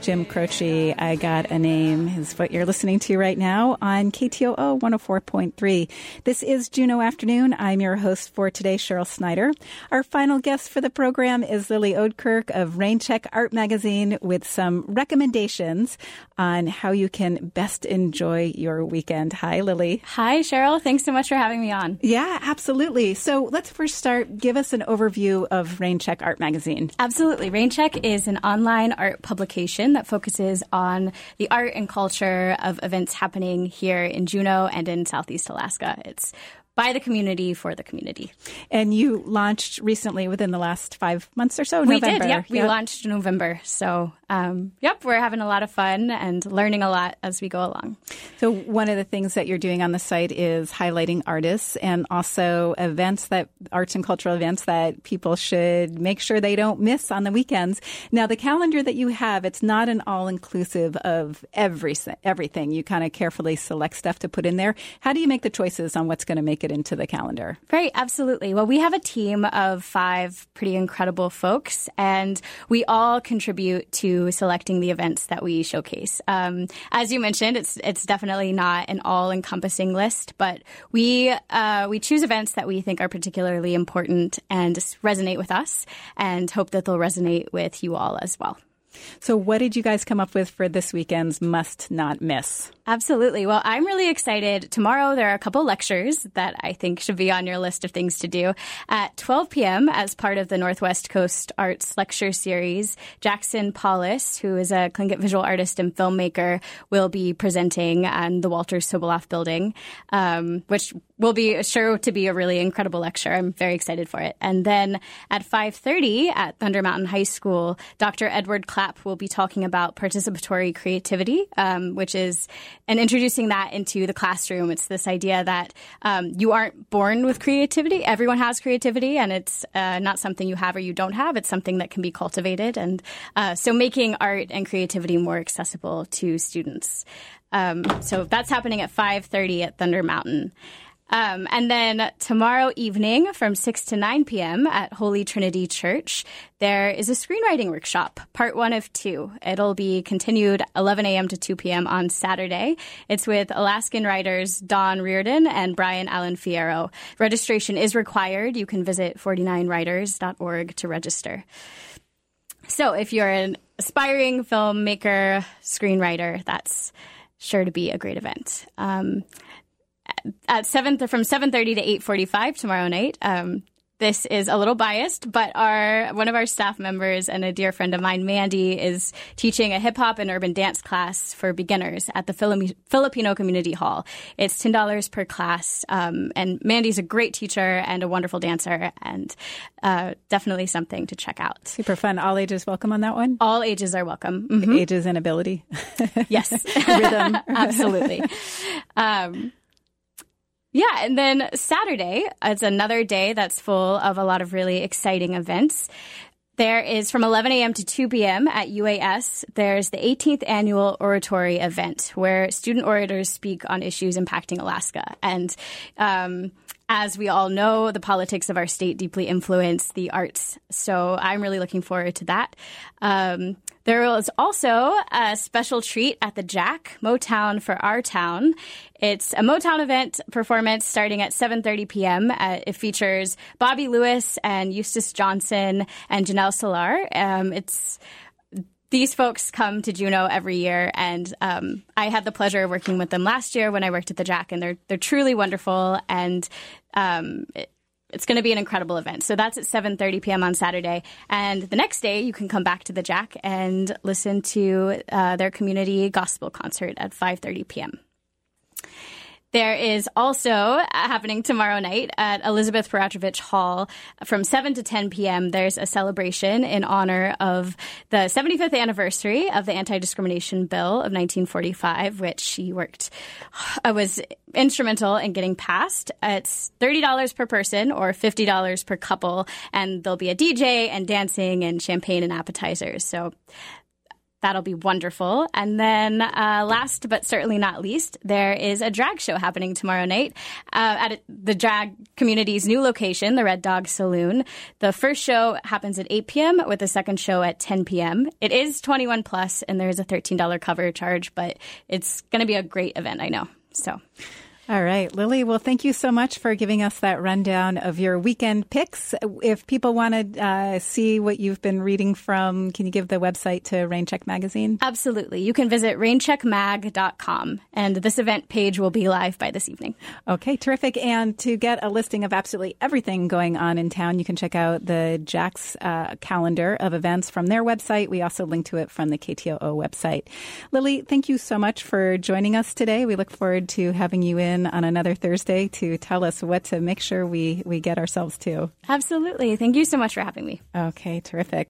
Jim Croce, I Got a Name is what you're listening to right now on KTOO 104.3. This is Juneau Afternoon. I'm your host for today, Cheryl Snyder. Our final guest for the program is Lily Oudkirk of Raincheck Art Magazine with some recommendations on how you can best enjoy your weekend. Hi, Lily. Hi, Cheryl. Thanks so much for having me on. Yeah, absolutely. So let's first start. Give us an overview of Raincheck Art Magazine. Absolutely. Raincheck is an online art publication that focuses on the art and culture of events happening here in Juneau and in Southeast Alaska. It's by the community, for the community. And you launched recently within the last 5 months or so, We November. did, yep. We launched in November. So, we're having a lot of fun and learning a lot as we go along. So one of the things that you're doing on the site is highlighting artists and also arts and cultural events that people should make sure they don't miss on the weekends. Now, the calendar that you have, it's not an all-inclusive of everything. You kind of carefully select stuff to put in there. How do you make the choices on what's going to make it into the calendar? Right, absolutely. Well, we have a team of 5 pretty incredible folks, and we all contribute to selecting the events that we showcase. As you mentioned, it's definitely not an all-encompassing list, but we choose events that we think are particularly important and resonate with us, and hope that they'll resonate with you all as well. So what did you guys come up with for this weekend's must not miss? Absolutely. Well, I'm really excited. Tomorrow, there are a couple lectures that I think should be on your list of things to do. At 12 p.m., as part of the Northwest Coast Arts Lecture Series, Jackson Paulus, who is a Tlingit visual artist and filmmaker, will be presenting on the Walter Soboleff Building, which will be sure to be a really incredible lecture. I'm very excited for it. And then at 5:30 at Thunder Mountain High School, Dr. Edward Clapp will be talking about participatory creativity, which is and introducing that into the classroom. It's this idea that you aren't born with creativity. Everyone has creativity, and it's not something you have or you don't have. It's something that can be cultivated. And so making art and creativity more accessible to students. So that's happening at 5:30 at Thunder Mountain. And then tomorrow evening from 6 to 9 p.m. at Holy Trinity Church, there is a screenwriting workshop, part 1 of 2. It'll be continued 11 a.m. to 2 p.m. on Saturday. It's with Alaskan writers Dawn Reardon and Brian Allen Fierro. Registration is required. You can visit 49writers.org to register. So if you're an aspiring filmmaker, screenwriter, that's sure to be a great event. From 7:30 to 8:45 tomorrow night. This is a little biased, but one of our staff members and a dear friend of mine, Mandy, is teaching a hip hop and urban dance class for beginners at the Filipino Community Hall. It's $10 per class, and Mandy's a great teacher and a wonderful dancer, and definitely something to check out. Super fun. All ages welcome on that one? All ages are welcome. Mm-hmm. Ages and ability. Yes. Rhythm. Absolutely. Yeah, and then Saturday, it's another day that's full of a lot of really exciting events. There is from 11 a.m. to 2 p.m. at UAS, there's the 18th annual oratory event where student orators speak on issues impacting Alaska. And as we all know, the politics of our state deeply influence the arts. So I'm really looking forward to that. There is also a special treat at the Jack, Motown for Our Town. It's a Motown event performance starting at 7:30 p.m. It features Bobby Lewis and Eustace Johnson and Janelle Solar. These folks come to Juneau every year, and I had the pleasure of working with them last year when I worked at the Jack, and they're truly wonderful, and it's going to be an incredible event. So that's at 7:30 p.m. on Saturday. And the next day, you can come back to the Jack and listen to their community gospel concert at 5:30 p.m. There is also happening tomorrow night at Elizabeth Peratrovich Hall from 7 to 10 p.m. There's a celebration in honor of the 75th anniversary of the Anti-Discrimination Bill of 1945, which she was instrumental in getting passed. It's $30 per person or $50 per couple, and there'll be a DJ and dancing and champagne and appetizers. So That'll be wonderful. And then last but certainly not least, there is a drag show happening tomorrow night at the drag community's new location, the Red Dog Saloon. The first show happens at 8 p.m. with the second show at 10 p.m. It is 21 plus, and there is a $13 cover charge, but it's going to be a great event, I know. So... All right, Lily. Well, thank you so much for giving us that rundown of your weekend picks. If people want to see what you've been reading from, can you give the website to Raincheck Magazine? Absolutely. You can visit raincheckmag.com, and this event page will be live by this evening. Okay, terrific. And to get a listing of absolutely everything going on in town, you can check out the Jax calendar of events from their website. We also link to it from the KTOO website. Lily, thank you so much for joining us today. We look forward to having you in on another Thursday to tell us what to make sure we get ourselves to. Absolutely. Thank you so much for having me. Okay, terrific.